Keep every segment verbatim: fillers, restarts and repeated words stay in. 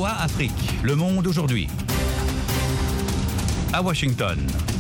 V O A Afrique, le monde aujourd'hui. À Washington.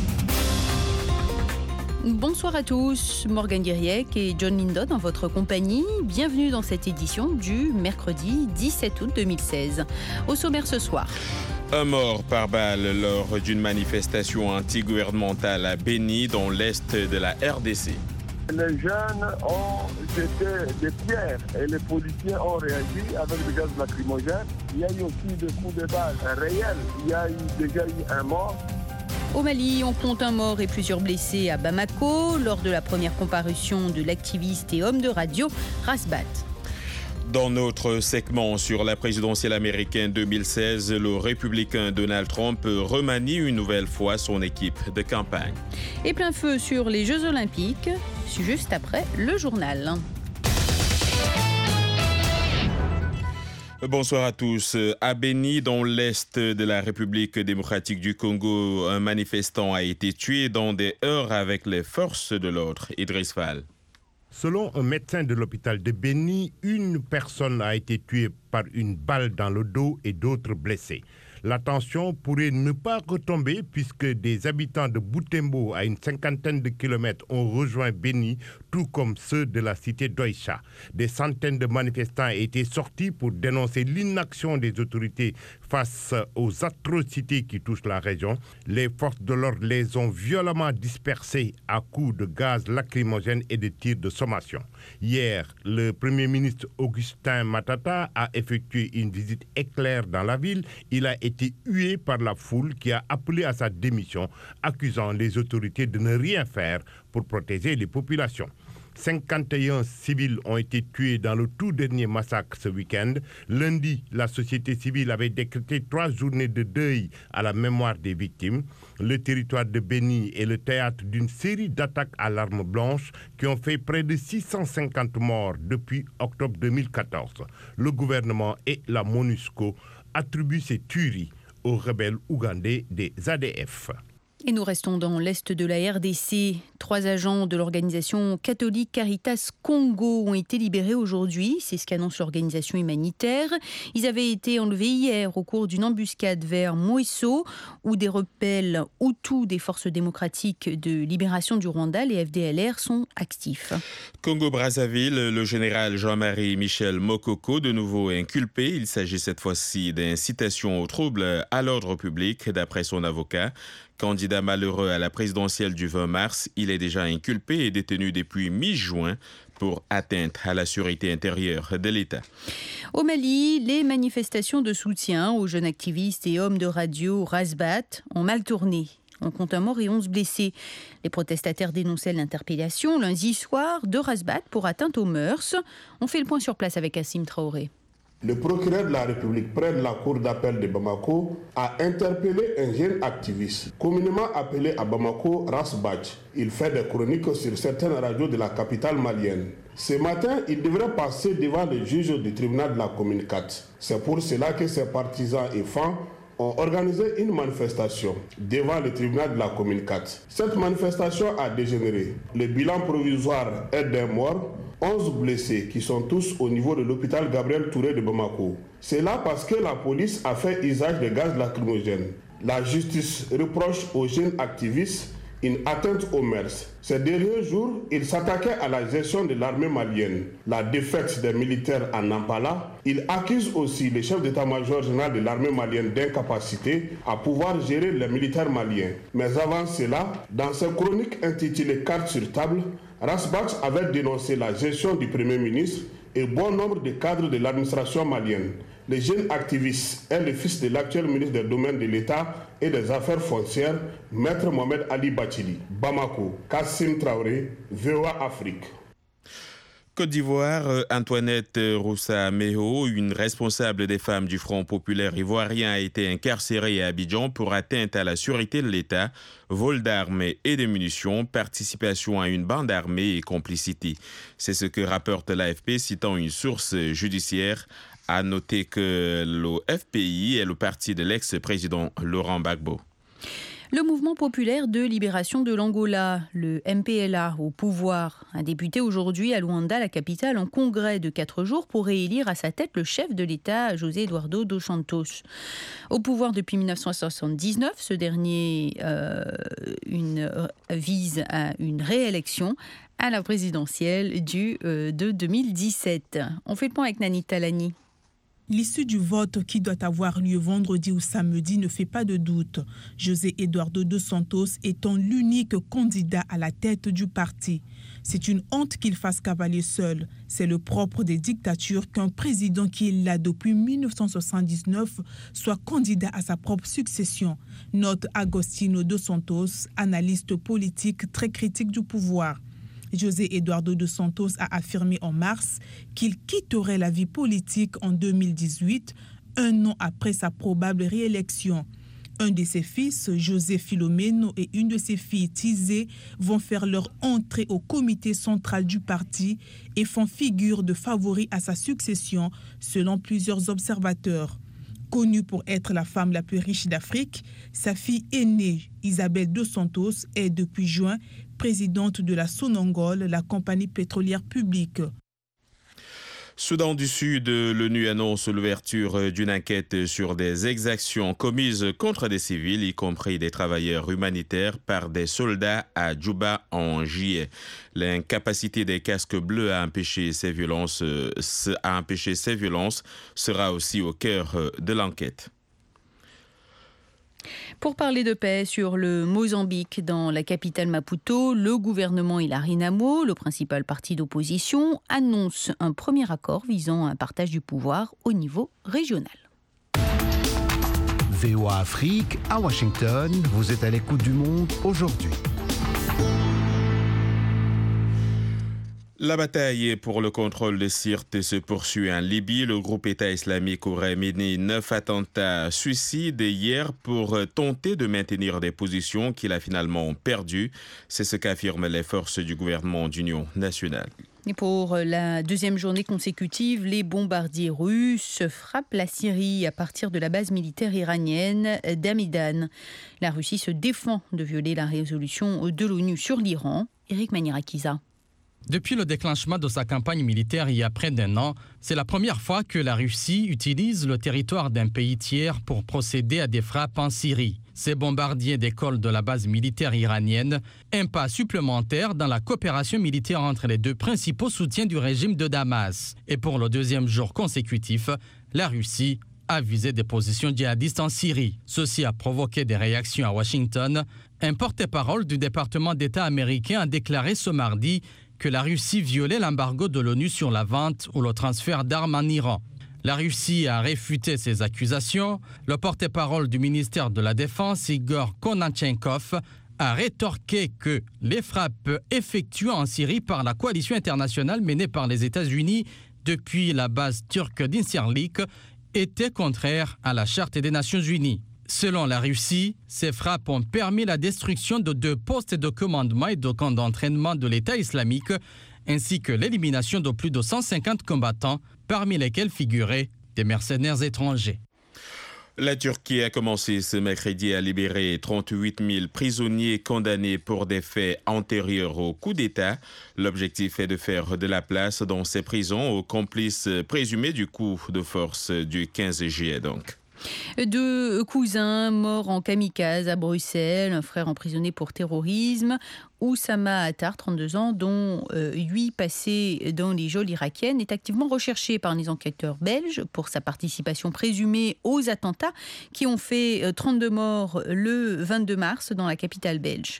Bonsoir à tous, Morgane Guiriec et John Lindon en votre compagnie. Bienvenue dans cette édition du mercredi dix-sept août deux mille seize. Au sommaire ce soir. Un mort par balle lors d'une manifestation anti-gouvernementale à Beni, dans l'est de la R D C. Les jeunes ont jeté des pierres et les policiers ont réagi avec des gaz lacrymogènes. Il y a eu aussi des coups de balle réels. Il y a eu, déjà eu un mort. Au Mali, on compte un mort et plusieurs blessés à Bamako lors de la première comparution de l'activiste et homme de radio Rasbat. Dans notre segment sur la présidentielle américaine deux mille seize, le républicain Donald Trump remanie une nouvelle fois son équipe de campagne. Et plein feu sur les Jeux Olympiques, juste après le journal. Bonsoir à tous. À Beni, dans l'est de la République démocratique du Congo, un manifestant a été tué dans des heurts avec les forces de l'ordre. Idriss Fall. Selon un médecin de l'hôpital de Beni, une personne a été tuée par une balle dans le dos et d'autres blessés. La tension pourrait ne pas retomber puisque des habitants de Butembo, à une cinquantaine de kilomètres, ont rejoint Beni, tout comme ceux de la cité d'Oicha. Des centaines de manifestants étaient sortis pour dénoncer l'inaction des autorités face aux atrocités qui touchent la région. Les forces de l'ordre les ont violemment dispersés à coups de gaz lacrymogène et de tirs de sommation. Hier, le Premier ministre Augustin Matata a effectué une visite éclair dans la ville. Il a été été hué par la foule qui a appelé à sa démission, accusant les autorités de ne rien faire pour protéger les populations. cinquante et un civils ont été tués dans le tout dernier massacre ce week-end. Lundi, la société civile avait décrété trois journées de deuil à la mémoire des victimes. Le territoire de Beni est le théâtre d'une série d'attaques à l'arme blanche qui ont fait près de six cent cinquante morts depuis octobre deux mille quatorze. Le gouvernement et la MONUSCO attribuent ces tueries aux rebelles ougandais des A D F. Et nous restons dans l'est de la R D C. Trois agents de l'organisation catholique Caritas Congo ont été libérés aujourd'hui. C'est ce qu'annonce l'organisation humanitaire. Ils avaient été enlevés hier au cours d'une embuscade vers Moeso, où des rebelles Hutus des forces démocratiques de libération du Rwanda, les F D L R, sont actifs. Congo-Brazzaville, le général Jean-Marie Michel Mokoko, de nouveau inculpé. Il s'agit cette fois-ci d'incitation au trouble à l'ordre public, d'après son avocat. Candidat malheureux à la présidentielle du vingt mars, il est déjà inculpé et détenu depuis mi-juin pour atteinte à la sûreté intérieure de l'État. Au Mali, les manifestations de soutien aux jeunes activistes et hommes de radio Rasbat ont mal tourné. On compte un mort et onze blessés. Les protestataires dénonçaient l'interpellation lundi soir de Rasbat pour atteinte aux mœurs. On fait le point sur place avec Assim Traoré. Le procureur de la République près de la cour d'appel de Bamako a interpellé un jeune activiste, communément appelé à Bamako Rasbat. Il fait des chroniques sur certaines radios de la capitale malienne. Ce matin, il devrait passer devant le juge du tribunal de la commune quatre. C'est pour cela que ses partisans et fans ont organisé une manifestation devant le tribunal de la commune quatre. Cette manifestation a dégénéré. Le bilan provisoire est d'un mort, onze blessés qui sont tous au niveau de l'hôpital Gabriel Touré de Bamako. C'est là parce que la police a fait usage de gaz lacrymogène. La justice reproche aux jeunes activistes une atteinte aux mœurs. Ces derniers jours, ils s'attaquaient à la gestion de l'armée malienne. La défaite des militaires à Nampala, ils accusent aussi le chef d'état-major général de l'armée malienne d'incapacité à pouvoir gérer les militaires maliens. Mais avant cela, dans ses chroniques intitulées Cartes sur table, Rasbat avait dénoncé la gestion du Premier ministre et bon nombre de cadres de l'administration malienne. Le jeune activiste est le fils de l'actuel ministre des Domaines de l'État et des Affaires foncières, Maître Mohamed Ali Bachili. Bamako, Kassim Traoré, V O A Afrique. Côte d'Ivoire, Antoinette Roussa-Mého, une responsable des femmes du Front populaire ivoirien, a été incarcérée à Abidjan pour atteinte à la sûreté de l'État, vol d'armes et de munitions, participation à une bande armée et complicité. C'est ce que rapporte l'A F P citant une source judiciaire. À noter que le F P I est le parti de l'ex-président Laurent Gbagbo. Le mouvement populaire de libération de l'Angola, le M P L A, au pouvoir, a débuté aujourd'hui à Luanda, la capitale, un congrès de quatre jours pour réélire à sa tête le chef de l'État, José Eduardo dos Santos. Au pouvoir depuis mille neuf cent soixante-dix-neuf, ce dernier euh, une, euh, vise à une réélection à la présidentielle du, euh, de deux mille dix-sept. On fait le point avec Nani Talani. L'issue du vote qui doit avoir lieu vendredi ou samedi ne fait pas de doute. José Eduardo dos Santos étant l'unique candidat à la tête du parti. C'est une honte qu'il fasse cavalier seul. C'est le propre des dictatures qu'un président qui est là depuis mille neuf cent soixante-dix-neuf soit candidat à sa propre succession. Note Agostinho dos Santos, analyste politique très critique du pouvoir. José Eduardo dos Santos a affirmé en mars qu'il quitterait la vie politique en deux mille dix-huit, un an après sa probable réélection. Un de ses fils, José Filomeno, et une de ses filles, Tizé, vont faire leur entrée au comité central du parti et font figure de favoris à sa succession, selon plusieurs observateurs. Connue pour être la femme la plus riche d'Afrique, sa fille aînée, Isabelle dos Santos, est depuis juin présidente de la Sonangol, la compagnie pétrolière publique. Soudan du Sud, l'ONU annonce l'ouverture d'une enquête sur des exactions commises contre des civils, y compris des travailleurs humanitaires, par des soldats à Djouba en juillet. L'incapacité des casques bleus à empêcher ces violences, à empêcher ces violences sera aussi au cœur de l'enquête. Pour parler de paix sur le Mozambique, dans la capitale Maputo, le gouvernement et la Renamo, le principal parti d'opposition, annonce un premier accord visant un partage du pouvoir au niveau régional. V O A Afrique, à Washington, vous êtes à l'écoute du monde aujourd'hui. La bataille pour le contrôle de Sirte se poursuit en Libye. Le groupe État islamique aurait mené neuf attentats suicides hier pour tenter de maintenir des positions qu'il a finalement perdues. C'est ce qu'affirment les forces du gouvernement d'union nationale. Et pour la deuxième journée consécutive, les bombardiers russes frappent la Syrie à partir de la base militaire iranienne d'Amidan. La Russie se défend de violer la résolution de l'ONU sur l'Iran. Eric Manirakiza. Depuis le déclenchement de sa campagne militaire il y a près d'un an, c'est la première fois que la Russie utilise le territoire d'un pays tiers pour procéder à des frappes en Syrie. Ces bombardiers décollent de la base militaire iranienne, un pas supplémentaire dans la coopération militaire entre les deux principaux soutiens du régime de Damas. Et pour le deuxième jour consécutif, la Russie a visé des positions djihadistes en Syrie. Ceci a provoqué des réactions à Washington. Un porte-parole du département d'État américain a déclaré ce mardi que la Russie violait l'embargo de l'ONU sur la vente ou le transfert d'armes en Iran. La Russie a réfuté ces accusations. Le porte-parole du ministère de la Défense, Igor Konachenkov, a rétorqué que les frappes effectuées en Syrie par la coalition internationale menée par les États-Unis depuis la base turque d'Incirlik étaient contraires à la Charte des Nations Unies. Selon la Russie, ces frappes ont permis la destruction de deux postes de commandement et de camps d'entraînement de l'État islamique, ainsi que l'élimination de plus de cent cinquante combattants, parmi lesquels figuraient des mercenaires étrangers. La Turquie a commencé ce mercredi à libérer trente-huit mille prisonniers condamnés pour des faits antérieurs au coup d'État. L'objectif est de faire de la place dans ces prisons aux complices présumés du coup de force du quinze juillet donc. Deux cousins morts en kamikaze à Bruxelles, un frère emprisonné pour terrorisme, Oussama Attar, trente-deux ans, dont huit passés dans les geôles irakiennes, est activement recherché par les enquêteurs belges pour sa participation présumée aux attentats qui ont fait trente-deux morts le vingt-deux mars dans la capitale belge.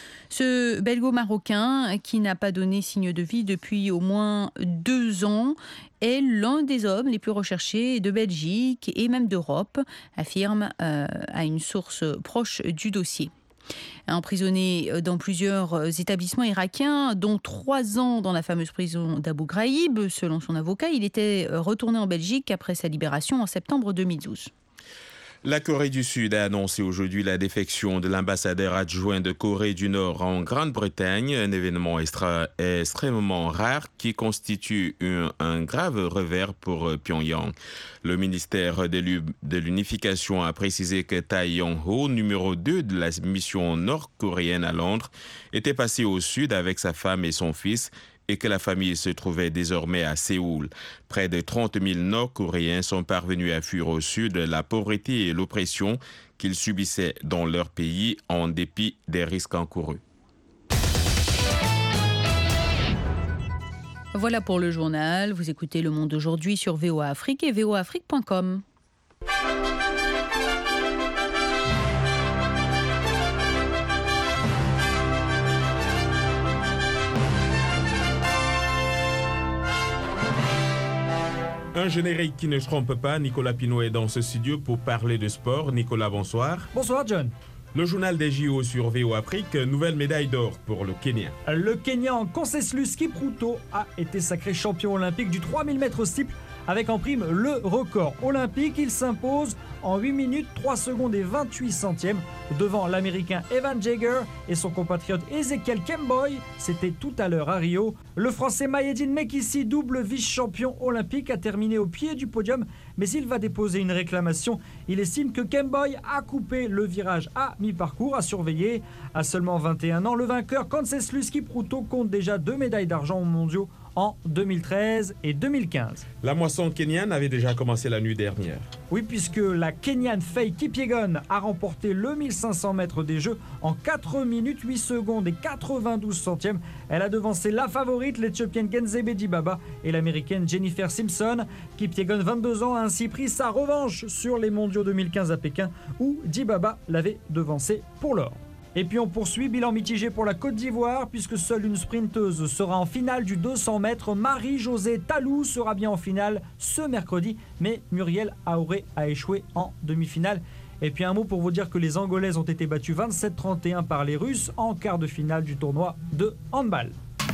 Ce belgo-marocain, qui n'a pas donné signe de vie depuis au moins deux ans, est l'un des hommes les plus recherchés de Belgique et même d'Europe, affirme euh, à une source proche du dossier. Emprisonné dans plusieurs établissements irakiens, dont trois ans dans la fameuse prison d'Abu Ghraib, selon son avocat, il était retourné en Belgique après sa libération en septembre deux mille douze. La Corée du Sud a annoncé aujourd'hui la défection de l'ambassadeur adjoint de Corée du Nord en Grande-Bretagne, un événement extra, extrêmement rare qui constitue un, un grave revers pour Pyongyang. Le ministère de l'Unification a précisé que Tae Yong-ho, numéro deux de la mission nord-coréenne à Londres, était passé au sud avec sa femme et son fils, et que la famille se trouvait désormais à Séoul. Près de trente mille Nord-Coréens sont parvenus à fuir au sud la pauvreté et l'oppression qu'ils subissaient dans leur pays en dépit des risques encourus. Voilà pour le journal. Vous écoutez Le Monde aujourd'hui sur V O A Afrique et v o a afrique point com. Un générique qui ne se trompe pas, Nicolas Pinault est dans ce studio pour parler de sport. Nicolas, bonsoir. Bonsoir John. Le journal des J O sur V O Afrique, nouvelle médaille d'or pour le Kenya. Le Kenyan Conseslus Kipruto a été sacré champion olympique du trois mille mètres steeple avec en prime le record olympique. Il s'impose en huit minutes, trois secondes et vingt-huit centièmes devant l'Américain Evan Jaeger et son compatriote Ezekiel Kemboy. C'était tout à l'heure à Rio. Le Français Mahédine Mekissi, double vice-champion olympique, a terminé au pied du podium, mais il va déposer une réclamation. Il estime que Kemboy a coupé le virage à mi-parcours à surveiller. À seulement vingt et un ans, le vainqueur Conseslus Kipruto compte déjà deux médailles d'argent aux mondiaux en deux mille treize et deux mille quinze. La moisson kenyane avait déjà commencé la nuit dernière. Oui, puisque la Kenyan Faith Kipyegon a remporté le mille cinq cents mètres des Jeux en quatre minutes huit secondes et quatre-vingt-douze centièmes. Elle a devancé la favorite, l'Éthiopienne Genzebe Dibaba et l'Américaine Jennifer Simpson. Kipyegon, vingt-deux ans, a ainsi pris sa revanche sur les mondiaux deux mille quinze à Pékin où Dibaba l'avait devancé pour l'or. Et puis on poursuit, bilan mitigé pour la Côte d'Ivoire puisque seule une sprinteuse sera en finale du deux cents mètres. Marie-Josée Talou sera bien en finale ce mercredi, mais Muriel Aouré a échoué en demi-finale. Et puis un mot pour vous dire que les Angolaises ont été battues vingt-sept à trente et un par les Russes en quart de finale du tournoi de handball.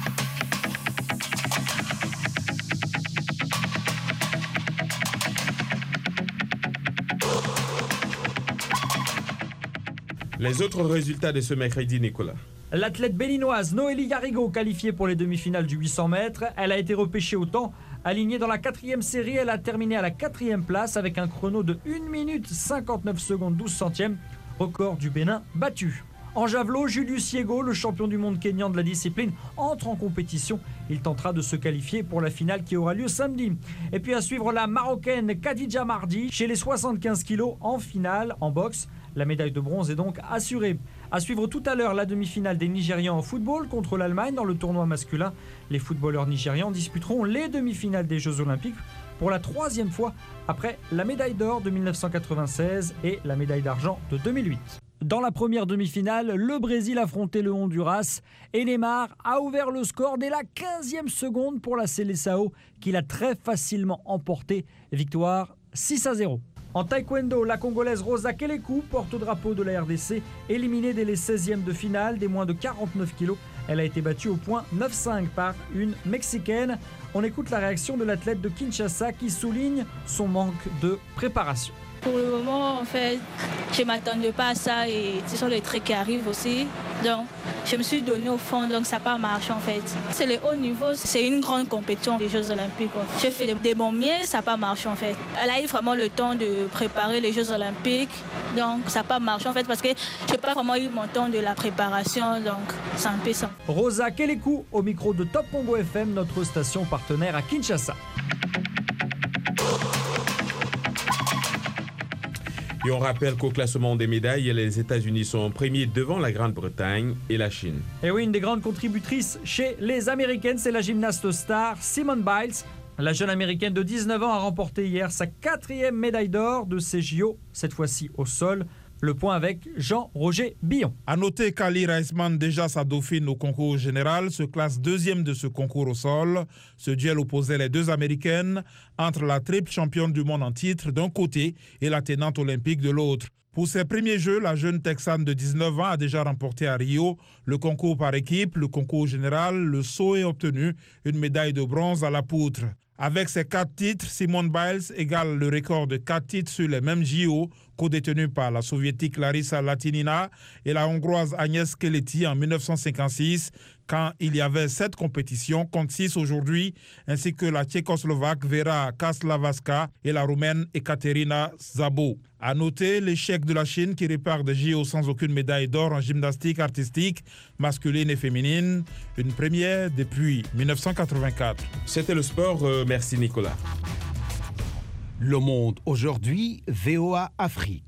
Les autres résultats de ce mercredi, Nicolas. L'athlète béninoise Noélie Yarigo, qualifiée pour les demi-finales du huit cents mètres, elle a été repêchée au temps. Alignée dans la quatrième série, elle a terminé à la quatrième place avec un chrono de une minute cinquante-neuf secondes douze centièmes, record du Bénin battu. En javelot, Julius Yego, le champion du monde kényan de la discipline, entre en compétition. Il tentera de se qualifier pour la finale qui aura lieu samedi. Et puis à suivre la Marocaine Khadija Mardi chez les soixante-quinze kilos en finale en boxe. La médaille de bronze est donc assurée. À suivre tout à l'heure la demi-finale des Nigérians en football contre l'Allemagne dans le tournoi masculin. Les footballeurs nigérians disputeront les demi-finales des Jeux Olympiques pour la troisième fois après la médaille d'or de mille neuf cent quatre-vingt-seize et la médaille d'argent de deux mille huit. Dans la première demi-finale, le Brésil affrontait le Honduras et Neymar a ouvert le score dès la quinzième seconde pour la Seleção qu'il a très facilement emporté. Victoire six à zéro. En taekwondo, la Congolaise Rosa Keleku, porte-drapeau de la R D C, éliminée dès les seizièmes de finale des moins de quarante-neuf kilos. Elle a été battue au point neuf cinq par une Mexicaine. On écoute la réaction de l'athlète de Kinshasa qui souligne son manque de préparation. Pour le moment, en fait, je ne m'attendais pas à ça et ce sont les trucs qui arrivent aussi. Donc, je me suis donné au fond, donc ça n'a pas marché en fait. C'est le haut niveau, c'est une grande compétition des Jeux Olympiques. J'ai fait des bons miens, ça n'a pas marché en fait. Elle a eu vraiment le temps de préparer les Jeux Olympiques, donc ça n'a pas marché en fait parce que je n'ai pas vraiment eu mon temps de la préparation, donc c'est un peu ça. Rosa Keleku au micro de Top Congo F M, notre station partenaire à Kinshasa. Et on rappelle qu'au classement des médailles, les États-Unis sont premiers devant la Grande-Bretagne et la Chine. Et oui, une des grandes contributrices chez les Américaines, c'est la gymnaste star Simone Biles. La jeune Américaine de dix-neuf ans a remporté hier sa quatrième médaille d'or de ces J O, cette fois-ci au sol. Le point avec Jean-Roger Billon. À noter qu'Ali Raisman, déjà sa dauphine au concours général, se classe deuxième de ce concours au sol. Ce duel opposait les deux Américaines entre la triple championne du monde en titre d'un côté et la tenante olympique de l'autre. Pour ses premiers jeux, la jeune Texane de dix-neuf ans a déjà remporté à Rio le concours par équipe, le concours général, le saut et obtenu une médaille de bronze à la poutre. Avec ses quatre titres, Simone Biles égale le record de quatre titres sur les mêmes J O co-détenus par la soviétique Larissa Latinina et la hongroise Agnès Keleti en mille neuf cent cinquante-six, quand il y avait sept compétitions contre six aujourd'hui, ainsi que la tchécoslovaque Vera Kaslavaska et la roumaine Ekaterina Szabo. À noter l'échec de la Chine qui repart des J O sans aucune médaille d'or en gymnastique artistique masculine et féminine, une première depuis mille neuf cent quatre-vingt-quatre. C'était le sport, euh, merci Nicolas. Le Monde aujourd'hui, V O A Afrique.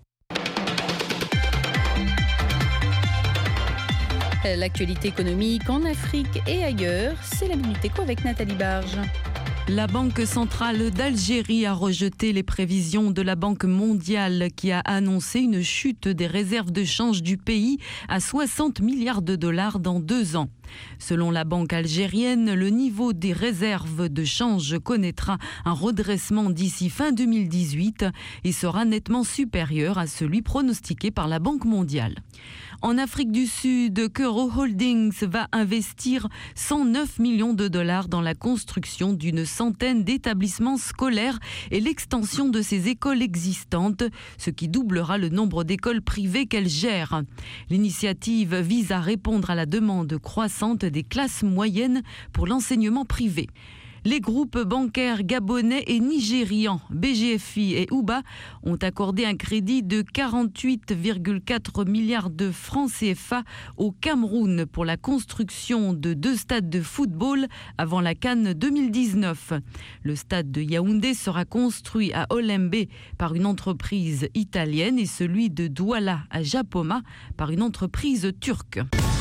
L'actualité économique en Afrique et ailleurs, c'est la Minute Éco avec Nathalie Barge. La Banque centrale d'Algérie a rejeté les prévisions de la Banque mondiale qui a annoncé une chute des réserves de change du pays à soixante milliards de dollars dans deux ans. Selon la banque algérienne, le niveau des réserves de change connaîtra un redressement d'ici fin deux mille dix-huit et sera nettement supérieur à celui pronostiqué par la Banque mondiale. En Afrique du Sud, Kero Holdings va investir cent neuf millions de dollars dans la construction d'une centaine d'établissements scolaires et l'extension de ses écoles existantes, ce qui doublera le nombre d'écoles privées qu'elle gère. L'initiative vise à répondre à la demande croissante des classes moyennes pour l'enseignement privé. Les groupes bancaires gabonais et nigérians, B G F I et Uba, ont accordé un crédit de quarante-huit virgule quatre milliards de francs C F A au Cameroun pour la construction de deux stades de football avant la CAN deux mille dix-neuf. Le stade de Yaoundé sera construit à Olembe par une entreprise italienne et celui de Douala à Japoma par une entreprise turque.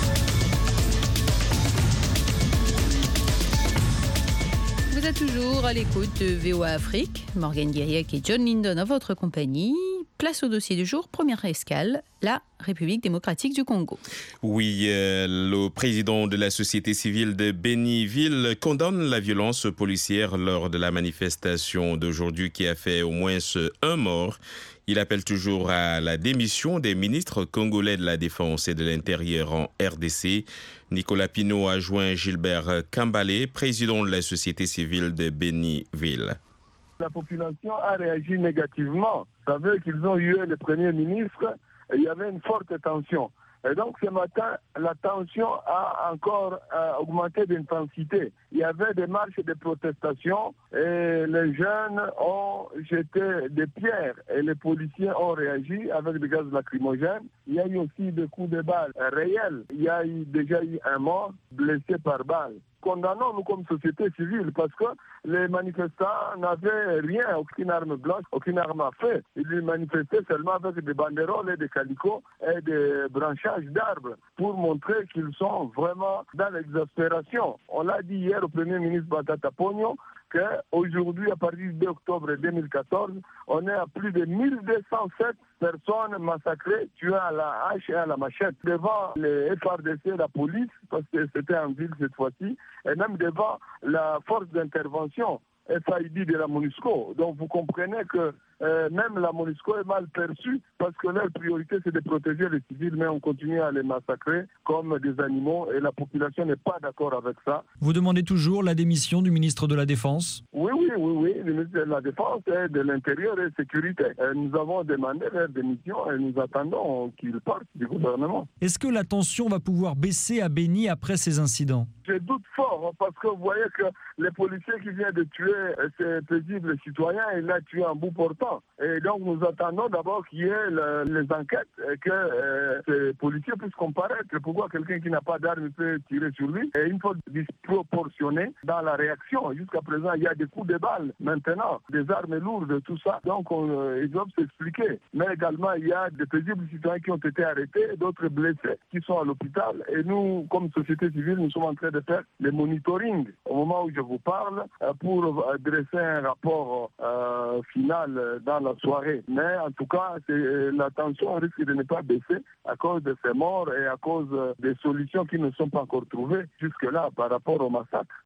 Vous êtes toujours à l'écoute de V O A Afrique. Morgane Guiriac et John Lindon à votre compagnie. Place au dossier du jour. Première escale, la République démocratique du Congo. Oui, euh, le président de la société civile de Béniville condamne la violence policière lors de la manifestation d'aujourd'hui qui a fait au moins un mort. Il appelle toujours à la démission des ministres congolais de la Défense et de l'Intérieur en R D C. Nicolas Pinault a joint Gilbert Kambalé, président de la société civile de Béniville. La population a réagi négativement. Vous savez qu'ils ont eu le Premier ministre et il y avait une forte tension. Et donc ce matin, la tension a encore euh, augmenté d'intensité. Il y avait des marches de protestation et les jeunes ont jeté des pierres et les policiers ont réagi avec des gaz lacrymogènes. Il y a eu aussi des coups de balles réels. Il y a eu, déjà eu un mort blessé par balle. Condamnons nous comme société civile parce que les manifestants n'avaient rien, aucune arme blanche, aucune arme à feu. Ils manifestaient seulement avec des banderoles et des calicots et des branchages d'arbres pour montrer qu'ils sont vraiment dans l'exaspération. On l'a dit hier au Premier ministre Batata Pogno qu'aujourd'hui, à partir du deux octobre deux mille quatorze, on est à plus de mille deux cent sept personnes massacrées, tuées à la hache et à la machette, devant les F R D C, la police, parce que c'était en ville cette fois-ci, et même devant la force d'intervention F I D de la MONUSCO. Donc vous comprenez que euh, même la MONUSCO est mal perçue parce que leur priorité c'est de protéger les civils, mais on continue à les massacrer comme des animaux et la population n'est pas d'accord avec ça. Vous demandez toujours la démission du ministre de la Défense ? Oui, oui, oui, oui, le ministre de la Défense et de l'Intérieur et de la Sécurité. Et nous avons demandé leur démission et nous attendons qu'ils partent du gouvernement. Est-ce que la tension va pouvoir baisser à Béni après ces incidents ? Je doute fort parce que vous voyez que les policiers qui viennent de tuer ces paisibles citoyens, il l'a tué en bout portant. Et donc nous attendons d'abord qu'il y ait le, les enquêtes et que euh, ces policiers puissent comparaître. Pourquoi quelqu'un qui n'a pas d'arme peut tirer sur lui? Et une fois disproportionné dans la réaction. Jusqu'à présent, il y a des coups de balles maintenant, des armes lourdes, tout ça. Donc on, euh, ils doivent s'expliquer. Mais également, il y a des paisibles citoyens qui ont été arrêtés, d'autres blessés qui sont à l'hôpital. Et nous, comme société civile, nous sommes en train de faire le monitoring au moment où je vous parle pour dresser un rapport euh, final dans la soirée. Mais en tout cas, c'est, la tension risque de ne pas baisser à cause de ces morts et à cause des solutions qui ne sont pas encore trouvées jusque-là par rapport au massacre.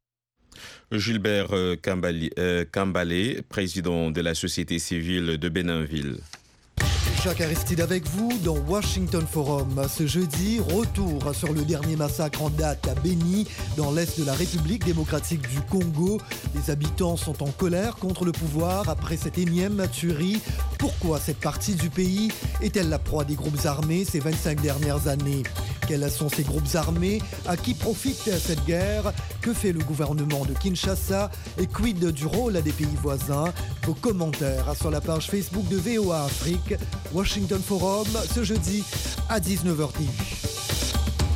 Gilbert Kambalé, euh, président de la société civile de Béninville. Jacques Aristide avec vous dans Washington Forum. Ce jeudi, retour sur le dernier massacre en date à Beni, dans l'est de la République démocratique du Congo. Les habitants sont en colère contre le pouvoir après cette énième tuerie. Pourquoi cette partie du pays est-elle la proie des groupes armés ces vingt-cinq dernières années? Quels sont ces groupes armés? À qui profite cette guerre? Que fait le gouvernement de Kinshasa? Et quid du rôle des pays voisins? Vos commentaires sur la page Facebook de V O A Afrique. Washington Forum, ce jeudi à dix-neuf heures dix.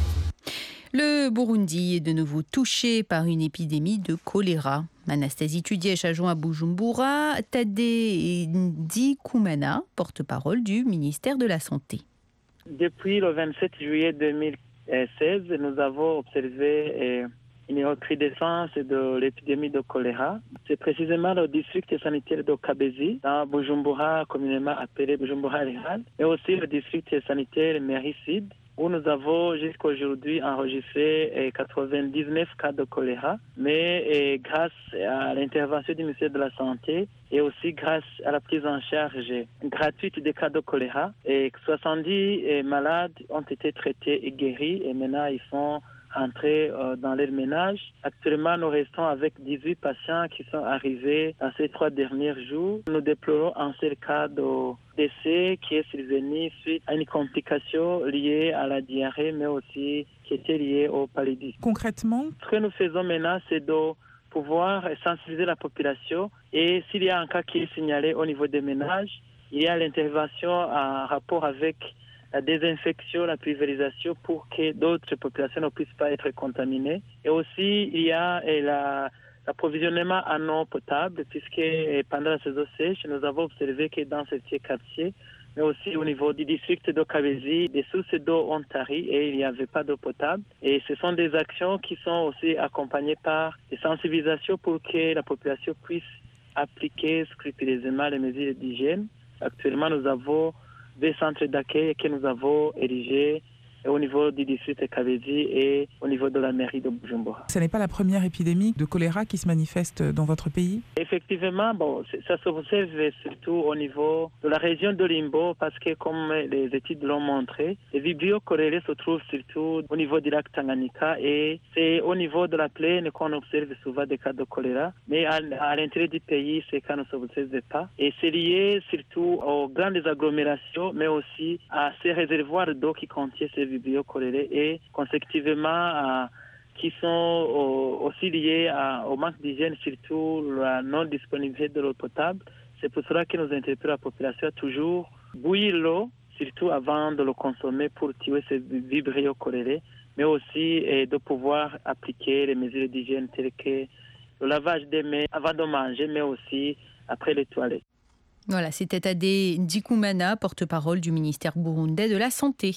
Le Burundi est de nouveau touché par une épidémie de choléra. Anastasie Tudièche a joint à Bujumbura Tadé Ndikumana, porte-parole du ministère de la Santé. Depuis le vingt-sept juillet deux mille seize, nous avons observé une recrudescence de l'épidémie de choléra. C'est précisément le district sanitaire de Kabezi, dans Bujumbura, communément appelé Bujumbura Rural, et aussi le district sanitaire Mairie-Sud, où nous avons jusqu'à aujourd'hui enregistré quatre-vingt-dix-neuf cas de choléra. Mais grâce à l'intervention du ministère de la Santé et aussi grâce à la prise en charge gratuite des cas de choléra, et soixante-dix malades ont été traités et guéris, et maintenant ils sont entrer euh, dans leur ménage. Actuellement, nous restons avec dix-huit patients qui sont arrivés dans ces trois derniers jours. Nous déplorons un seul cas de décès qui est survenu suite à une complication liée à la diarrhée, mais aussi qui était liée au paludisme. Concrètement, ce que nous faisons maintenant, c'est de pouvoir sensibiliser la population, et s'il y a un cas qui est signalé au niveau des ménages, il y a l'intervention en rapport avec la désinfection, la pulvérisation pour que d'autres populations ne puissent pas être contaminées. Et aussi, il y a la, l'approvisionnement en eau potable, puisque pendant la saison sèche, nous avons observé que dans ces quartiers, mais aussi au niveau du district de Kabezi, des sources d'eau ont tari et il n'y avait pas d'eau potable. Et ce sont des actions qui sont aussi accompagnées par des sensibilisations pour que la population puisse appliquer scrupuleusement les mesures d'hygiène. Actuellement, nous avons des centres d'accueil que nous avons érigés au niveau du district de Kabezi et au niveau de la mairie de Bujumbura. Ce n'est pas la première épidémie de choléra qui se manifeste dans votre pays? Effectivement, bon, ça s'observe surtout au niveau de la région de Limbo, parce que comme les études l'ont montré, les vibrio chorérés se trouvent surtout au niveau du lac Tanganyika, et c'est au niveau de la plaine qu'on observe souvent des cas de choléra, mais à, à l'intérieur du pays, ces cas ne s'observent pas. Et c'est lié surtout aux grandes agglomérations, mais aussi à ces réservoirs d'eau qui contiennent ces vibrio chorérés et consécutivement à, qui sont au, aussi liés à, au manque d'hygiène, surtout la non-disponibilité de l'eau potable. C'est pour cela que nous interpellons la population à toujours bouillir l'eau, surtout avant de le consommer pour tuer ces vibrio chorérés, mais aussi et de pouvoir appliquer les mesures d'hygiène telles que le lavage des mains avant de manger, mais aussi après les toilettes. Voilà, c'était Tadé Ndikumana, porte-parole du ministère burundais de la Santé.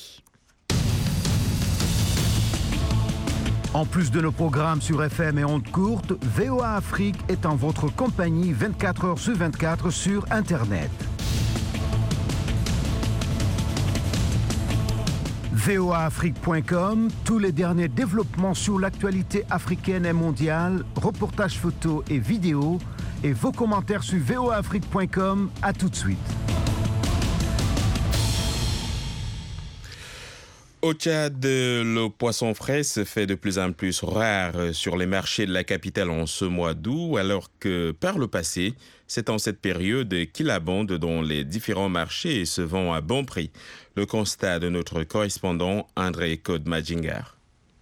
En plus de nos programmes sur F M et ondes courtes, V O A Afrique est en votre compagnie vingt-quatre heures sur vingt-quatre sur Internet. V O A Afrique point com, tous les derniers développements sur l'actualité africaine et mondiale, reportages photos et vidéos, et vos commentaires sur V O A Afrique point com. À tout de suite. Au Tchad, le poisson frais se fait de plus en plus rare sur les marchés de la capitale en ce mois d'août, alors que par le passé, c'est en cette période qu'il abonde dans les différents marchés et se vend à bon prix. Le constat de notre correspondant André Code-Majingar.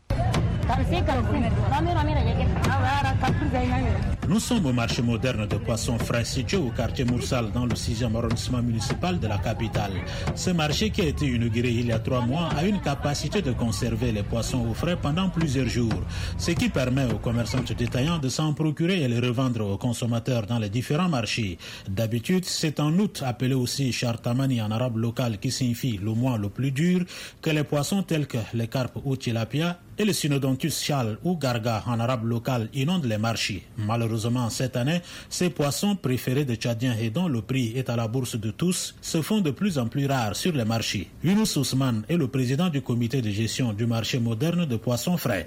Nous sommes au marché moderne de poissons frais situé au quartier Moursal dans le sixième arrondissement municipal de la capitale. Ce marché qui a été inauguré il y a trois mois a une capacité de conserver les poissons au frais pendant plusieurs jours, ce qui permet aux commerçants détaillants de s'en procurer et les revendre aux consommateurs dans les différents marchés. D'habitude, c'est en août, appelé aussi Chartamani en arabe local qui signifie le mois le plus dur, que les poissons tels que les carpes ou tilapia et le Synodontus chal ou garga en arabe local inondent les marchés. Malheureusement, cette année, ces poissons préférés des Tchadiens et dont le prix est à la bourse de tous se font de plus en plus rares sur les marchés. Younous Ousmane est le président du comité de gestion du marché moderne de poissons frais.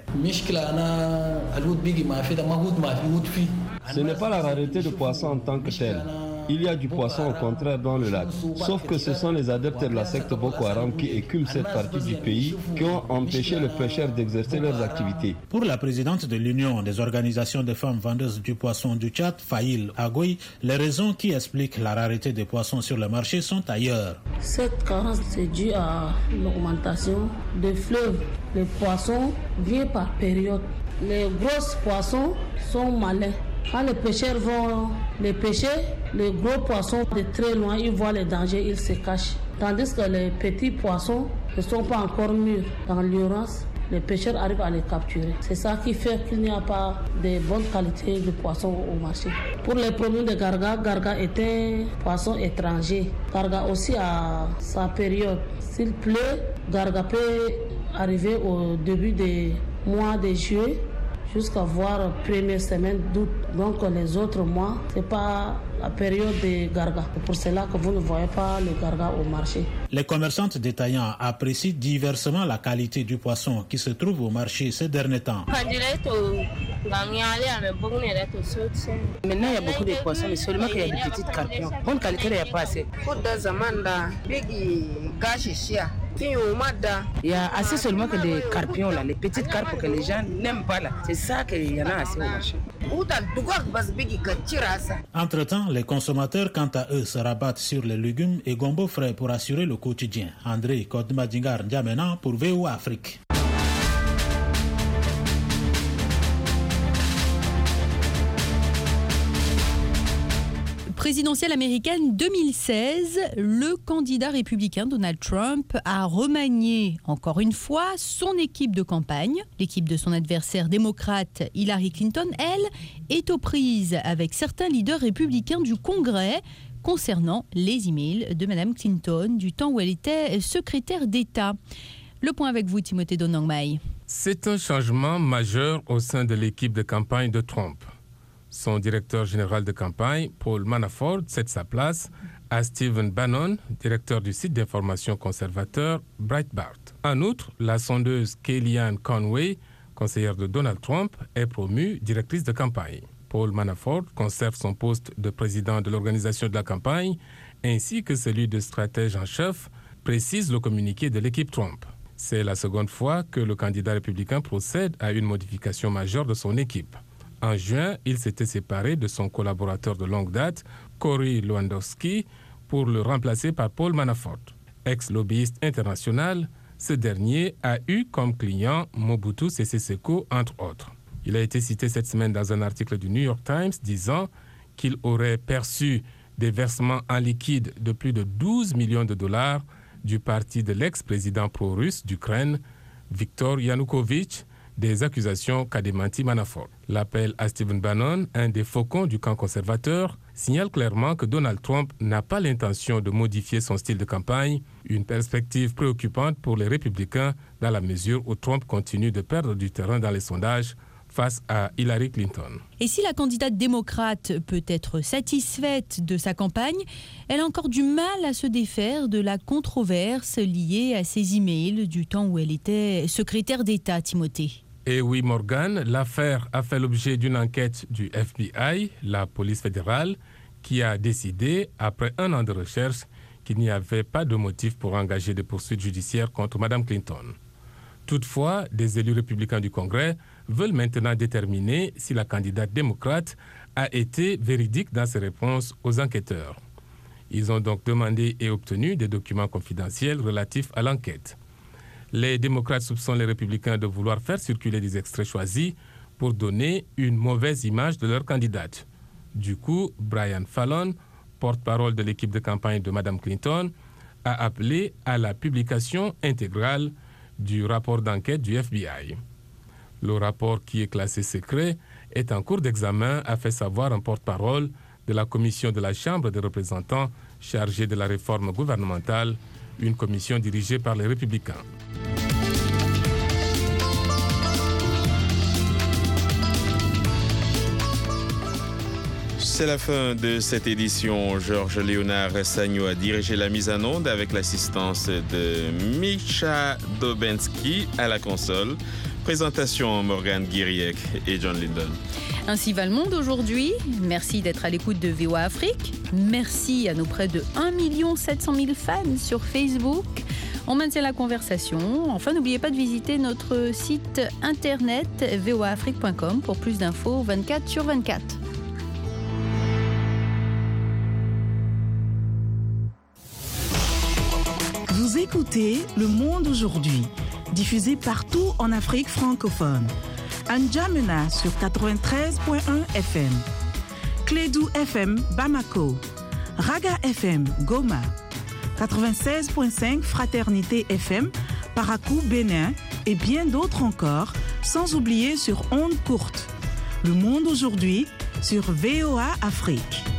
Ce n'est pas la rareté de poissons en tant que telle. Il y a du poisson au contraire dans le lac. Sauf que ce sont les adeptes de la secte Boko Haram qui écument cette partie du pays qui ont empêché les pêcheurs d'exercer leurs activités. Pour la présidente de l'Union des organisations de femmes vendeuses du poisson du Tchad, Faïl Agoui, les raisons qui expliquent la rareté des poissons sur le marché sont ailleurs. Cette carence est due à l'augmentation des fleuves. Les poissons viennent par période. Les gros poissons sont malins. Quand les pêcheurs vont les pêcher, les gros poissons de très loin, ils voient les dangers, ils se cachent. Tandis que les petits poissons ne sont pas encore mûrs. Dans l'urgence, les pêcheurs arrivent à les capturer. C'est ça qui fait qu'il n'y a pas de bonne qualité de poissons au marché. Pour les produits de Garga, Garga est un poisson étranger. Garga aussi a sa période. S'il pleut, Garga peut arriver au début des mois de juillet jusqu'à voir première semaine d'août. Donc les autres mois, ce n'est pas la période de Garga. C'est pour cela que vous ne voyez pas le Garga au marché. Les commerçantes détaillants apprécient diversement la qualité du poisson qui se trouve au marché ces derniers temps. Maintenant, il y a beaucoup de poissons, mais seulement qu'il y a des petites carpions. Bonne qualité, il n'y a pas assez. Il y a assez seulement que des carpions, là, les petites carpes que les gens n'aiment pas. Là. C'est ça qu'il y en a assez au marché. Entre-temps, les consommateurs, quant à eux, se rabattent sur les légumes et gombo frais pour assurer le quotidien. André Kodmadingar Ndiamena pour V O A Afrique. Présidentielle américaine deux mille seize, le candidat républicain Donald Trump a remanié encore une fois son équipe de campagne. L'équipe de son adversaire démocrate Hillary Clinton, elle, est aux prises avec certains leaders républicains du Congrès concernant les emails de Mme Clinton du temps où elle était secrétaire d'État. Le point avec vous, Timothée Donangmai. C'est un changement majeur au sein de l'équipe de campagne de Trump. Son directeur général de campagne, Paul Manafort, cède sa place à Stephen Bannon, directeur du site d'information conservateur Breitbart. En outre, la sondeuse Kellyanne Conway, conseillère de Donald Trump, est promue directrice de campagne. Paul Manafort conserve son poste de président de l'organisation de la campagne, ainsi que celui de stratège en chef, précise le communiqué de l'équipe Trump. C'est la seconde fois que le candidat républicain procède à une modification majeure de son équipe. En juin, il s'était séparé de son collaborateur de longue date, Corey Lewandowski, pour le remplacer par Paul Manafort. Ex-lobbyiste international, ce dernier a eu comme client Mobutu Sese Seko, entre autres. Il a été cité cette semaine dans un article du New York Times disant qu'il aurait perçu des versements en liquide de plus de douze millions de dollars du parti de l'ex-président pro-russe d'Ukraine, Viktor Yanukovych, des accusations qu'a démenti Manafort. L'appel à Stephen Bannon, un des faucons du camp conservateur, signale clairement que Donald Trump n'a pas l'intention de modifier son style de campagne, une perspective préoccupante pour les républicains dans la mesure où Trump continue de perdre du terrain dans les sondages face à Hillary Clinton. Et si la candidate démocrate peut être satisfaite de sa campagne, elle a encore du mal à se défaire de la controverse liée à ses emails du temps où elle était secrétaire d'État, Timothée. Et oui, Morgan, l'affaire a fait l'objet d'une enquête du F B I, la police fédérale, qui a décidé, après un an de recherche, qu'il n'y avait pas de motif pour engager des poursuites judiciaires contre Mme Clinton. Toutefois, des élus républicains du Congrès veulent maintenant déterminer si la candidate démocrate a été véridique dans ses réponses aux enquêteurs. Ils ont donc demandé et obtenu des documents confidentiels relatifs à l'enquête. Les démocrates soupçonnent les républicains de vouloir faire circuler des extraits choisis pour donner une mauvaise image de leur candidate. Du coup, Brian Fallon, porte-parole de l'équipe de campagne de Mme Clinton, a appelé à la publication intégrale du rapport d'enquête du F B I. Le rapport, qui est classé secret, est en cours d'examen, a fait savoir un porte-parole de la commission de la Chambre des représentants chargée de la réforme gouvernementale, une commission dirigée par les républicains. C'est la fin de cette édition. Georges Léonard Sagno a dirigé la mise en onde avec l'assistance de Misha Dobensky à la console. Présentation Morgane Guiriec et John Linden. Ainsi va le monde aujourd'hui. Merci d'être à l'écoute de V O A Afrique. Merci à nos près de un million sept cent mille fans sur Facebook. On maintient la conversation. Enfin, n'oubliez pas de visiter notre site internet v o a afrique point com pour plus d'infos vingt-quatre sur vingt-quatre. Vous écoutez Le Monde aujourd'hui, diffusé partout en Afrique francophone. N'Djamena sur quatre-vingt-treize point un F M, Clédou F M Bamako, Raga F M Goma, quatre-vingt-seize point cinq Fraternité F M, Parakou Bénin et bien d'autres encore, sans oublier sur ondes courtes. Le Monde aujourd'hui sur V O A Afrique.